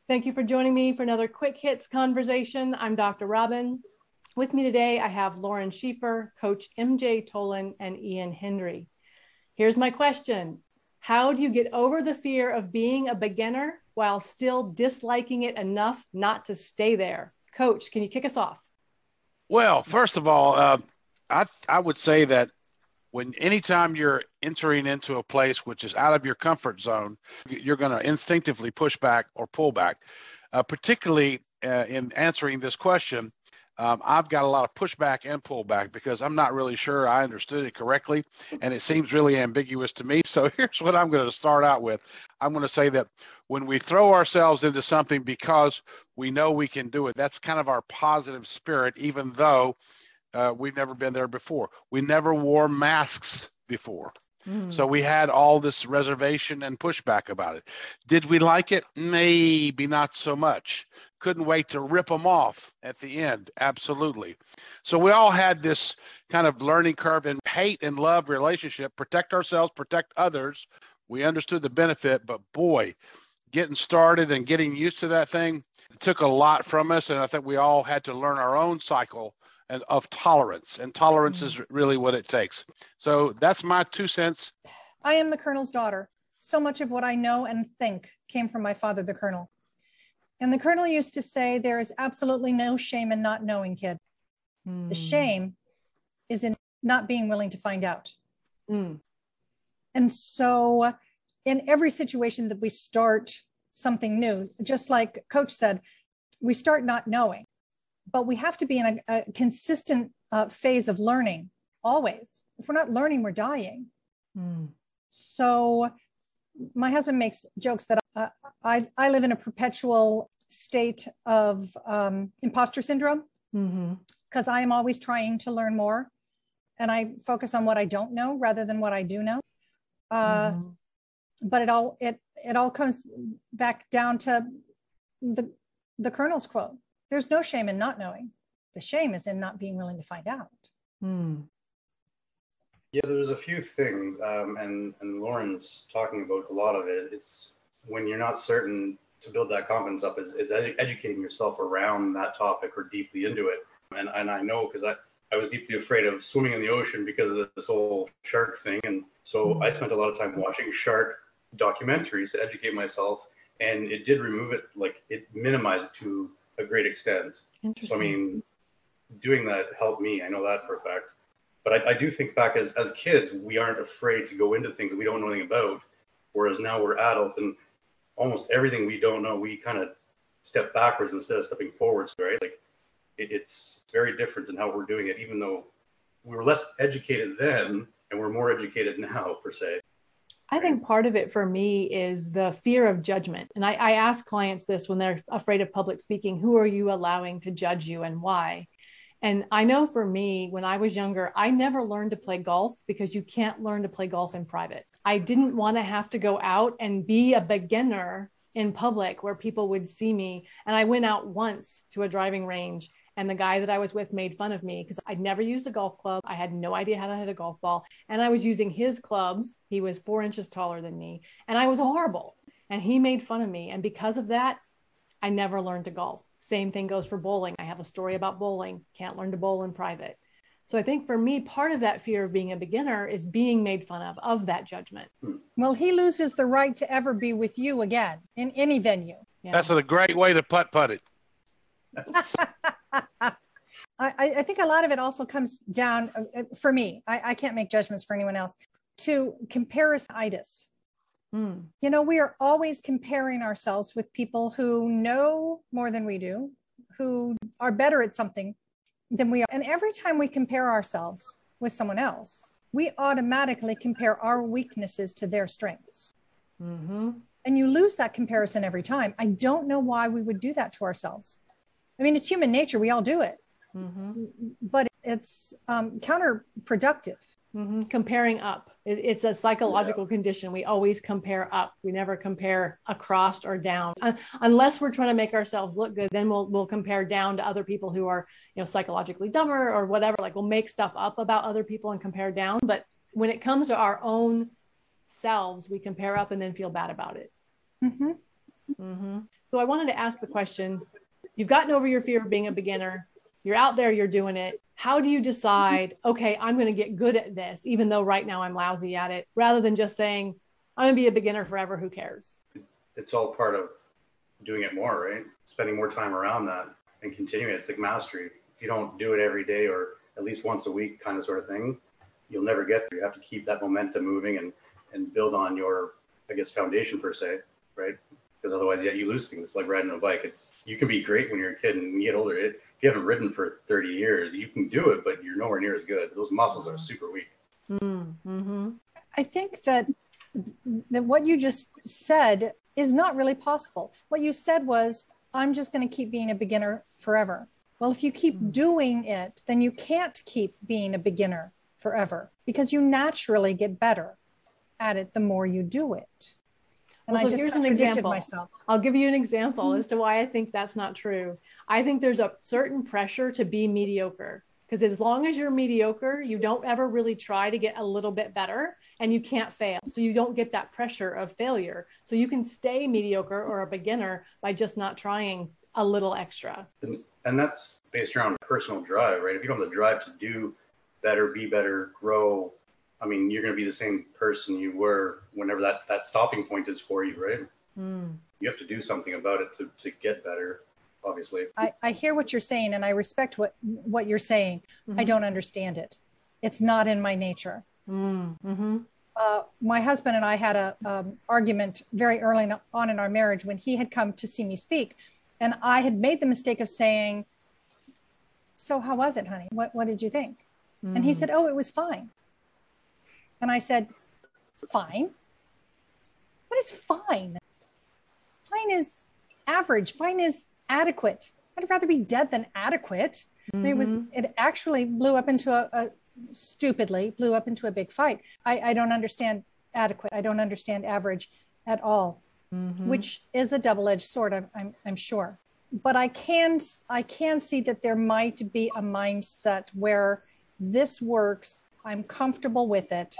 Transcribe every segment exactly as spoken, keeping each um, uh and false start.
Thank you for joining me for another Quick Hits conversation. I'm Doctor Robin. With me today, I have Lauren Schieffer, Coach M J Tolan, and Ian Hendry. Here's my question. How do you get over the fear of being a beginner while still disliking it enough not to stay there? Coach, can you kick us off? Well, first of all, uh, I, I would say that when anytime you're entering into a place which is out of your comfort zone, you're going to instinctively push back or pull back. Uh, particularly uh, in answering this question, um, I've got a lot of pushback and pullback because I'm not really sure I understood it correctly, and it seems really ambiguous to me. So here's what I'm going to start out with. I'm going to say that when we throw ourselves into something because we know we can do it, that's kind of our positive spirit, even though Uh, we've never been there before. We never wore masks before. Mm. So we had all this reservation and pushback about it. Did we like it? Maybe not so much. Couldn't wait to rip them off at the end. Absolutely. So we all had this kind of learning curve and hate and love relationship, protect ourselves, protect others. We understood the benefit, but boy, getting started and getting used to that thing took a lot from us. And I think we all had to learn our own cycle and of tolerance, and tolerance mm. is really what it takes. So that's my two cents. I am the Colonel's daughter. So much of what I know and think came from my father, the Colonel. And the Colonel used to say, there is absolutely no shame in not knowing, kid. Mm. The shame is in not being willing to find out. Mm. And so in every situation that we start something new, just like Coach said, we start not knowing. But we have to be in a, a consistent uh, phase of learning always. If we're not learning, we're dying. Mm. So my husband makes jokes that uh, I, I live in a perpetual state of um, imposter syndrome because mm-hmm. I am always trying to learn more. And I focus on what I don't know rather than what I do know. Uh, mm-hmm. But it all, it, it all comes back down to the, the Colonel's quote. There's no shame in not knowing. The shame is in not being willing to find out. Hmm. Yeah, there's a few things, um, and, and Lauren's talking about a lot of it. It's when you're not certain to build that confidence up is, is edu- educating yourself around that topic or deeply into it. And, and I know because I, I was deeply afraid of swimming in the ocean because of this whole shark thing. And so hmm. I spent a lot of time watching shark documentaries to educate myself. And it did remove it, like it minimized it to a great extent. So I mean, doing that helped me. I know that for a fact. But I, I do think back as as kids, we aren't afraid to go into things that we don't know anything about. Whereas now we're adults, and almost everything we don't know, we kind of step backwards instead of stepping forwards, right? Like it, it's very different in how we're doing it, even though we were less educated then and we're more educated now, per se. I think part of it for me is the fear of judgment. And I, I ask clients this when they're afraid of public speaking, who are you allowing to judge you and why? And I know for me, when I was younger, I never learned to play golf because you can't learn to play golf in private. I didn't want to have to go out and be a beginner in public where people would see me. And I went out once to a driving range, and the guy that I was with made fun of me because I'd never used a golf club. I had no idea how to hit a golf ball. And I was using his clubs. He was four inches taller than me. And I was horrible. And he made fun of me. And because of that, I never learned to golf. Same thing goes for bowling. I have a story about bowling. Can't learn to bowl in private. So I think for me, part of that fear of being a beginner is being made fun of, of that judgment. Well, he loses the right to ever be with you again in any venue. Yeah. That's a great way to putt-putt it. I, I think a lot of it also comes down, uh, for me, I, I can't make judgments for anyone else, to comparison-itis. Mm. You know, we are always comparing ourselves with people who know more than we do, who are better at something than we are. And every time we compare ourselves with someone else, we automatically compare our weaknesses to their strengths. Mm-hmm. And you lose that comparison every time. I don't know why we would do that to ourselves. I mean, it's human nature. We all do it. Mm-hmm. But it's um, counterproductive. Mm-hmm. Comparing up. It, it's a psychological yeah. condition. We always compare up. We never compare across or down. Uh, unless we're trying to make ourselves look good, then we'll we'll compare down to other people who are, you know, psychologically dumber or whatever. Like we'll make stuff up about other people and compare down. But when it comes to our own selves, we compare up and then feel bad about it. Mm-hmm. Mm-hmm. So I wanted to ask the question, you've gotten over your fear of being a beginner. You're out there, you're doing it. How do you decide, okay, I'm going to get good at this, even though right now I'm lousy at it, rather than just saying, I'm going to be a beginner forever, who cares? It's all part of doing it more, right? Spending more time around that and continuing it. It's like mastery. If you don't do it every day or at least once a week kind of sort of thing, you'll never get there. You have to keep that momentum moving and, and build on your, I guess, foundation per se, right? Because otherwise, yeah, you lose things. It's like riding a bike. It's you can be great when you're a kid, and when you get older, it, if you haven't ridden for thirty years, you can do it, but you're nowhere near as good. Those muscles are super weak. Mm-hmm. I think that that what you just said is not really possible. What you said was, I'm just going to keep being a beginner forever. Well, if you keep mm-hmm. doing it, then you can't keep being a beginner forever, because you naturally get better at it the more you do it. And well, so I just here's an example. Myself. I'll give you an example as to why I think that's not true. I think there's a certain pressure to be mediocre, because as long as you're mediocre, you don't ever really try to get a little bit better, and you can't fail. So you don't get that pressure of failure. So you can stay mediocre or a beginner by just not trying a little extra. And, and that's based around personal drive, right? If you don't have the drive to do better, be better, grow, I mean, you're going to be the same person you were whenever that, that stopping point is for you, right? Mm. You have to do something about it to, to get better, obviously. I, I hear what you're saying, and I respect what, what you're saying. Mm-hmm. I don't understand it. It's not in my nature. Mm-hmm. Uh, my husband and I had a um, argument very early on in our marriage when he had come to see me speak. And I had made the mistake of saying, so how was it, honey? What, what did you think? Mm. And he said, oh, it was fine. And I said, fine? What is fine? Fine is average. Fine is adequate. I'd rather be dead than adequate. Mm-hmm. I mean, it was, it actually blew up into a, a stupidly blew up into a big fight. I, I don't understand adequate. I don't understand average at all, mm-hmm. which is a double-edged sword, I'm, I'm, I'm sure. But I can, I can see that there might be a mindset where this works. I'm comfortable with it.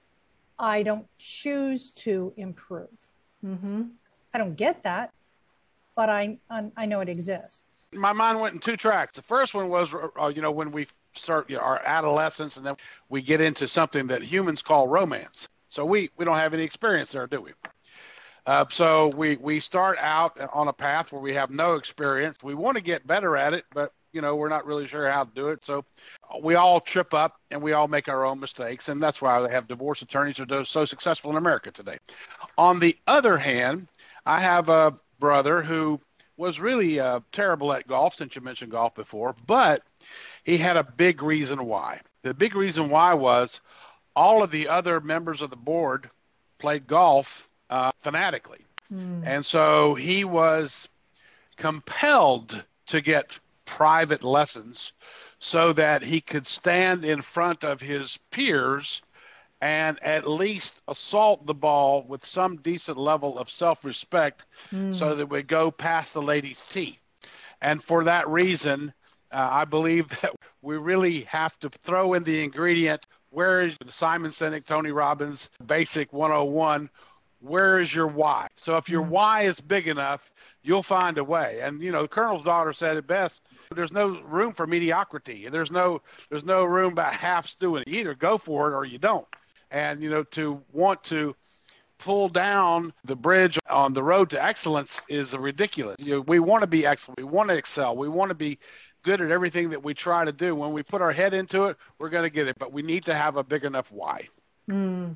I don't choose to improve. Mm-hmm. I don't get that, but I, I know it exists. My mind went in two tracks. The first one was, uh, you know, when we start you know, our adolescence, and then we get into something that humans call romance. So we, we don't have any experience there, do we? Uh, so we, we start out on a path where we have no experience. We want to get better at it, but you know, we're not really sure how to do it. So we all trip up and we all make our own mistakes. And that's why they have divorce attorneys who are so successful in America today. On the other hand, I have a brother who was really uh, terrible at golf, since you mentioned golf before, but he had a big reason why. The big reason why was all of the other members of the board played golf uh, fanatically. Mm. And so he was compelled to get private lessons so that he could stand in front of his peers and at least assault the ball with some decent level of self-respect mm. so that we go past the lady's tee. And for that reason, uh, I believe that we really have to throw in the ingredient, where is Simon Sinek, Tony Robbins, Basic one oh one, where is your why? So if your mm. why is big enough, you'll find a way. And, you know, the Colonel's daughter said it best, there's no room for mediocrity. There's no, there's no room about half doing it. You either go for it or you don't. And, you know, to want to pull down the bridge on the road to excellence is ridiculous. You know, we want to be excellent. We want to excel. We want to be good at everything that we try to do. When we put our head into it, we're going to get it. But we need to have a big enough why. Mm.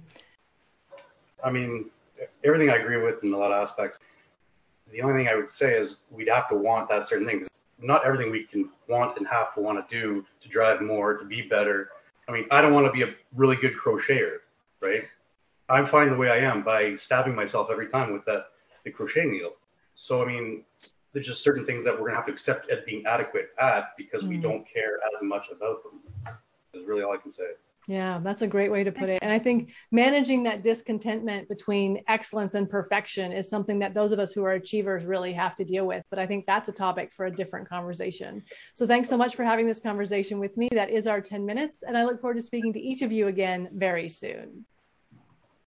I mean, everything I agree with in a lot of aspects. The only thing I would say is we'd have to want that certain thing. Not everything we can want and have to want to do to drive more, to be better. I mean, I don't want to be a really good crocheter, right? I'm fine the way I am by stabbing myself every time with that the crochet needle. So, I mean, there's just certain things that we're going to have to accept as being adequate at because mm. we don't care as much about them. Is really all I can say. Yeah, that's a great way to put it. And I think managing that discontentment between excellence and perfection is something that those of us who are achievers really have to deal with. But I think that's a topic for a different conversation. So thanks so much for having this conversation with me. That is our ten minutes. And I look forward to speaking to each of you again very soon.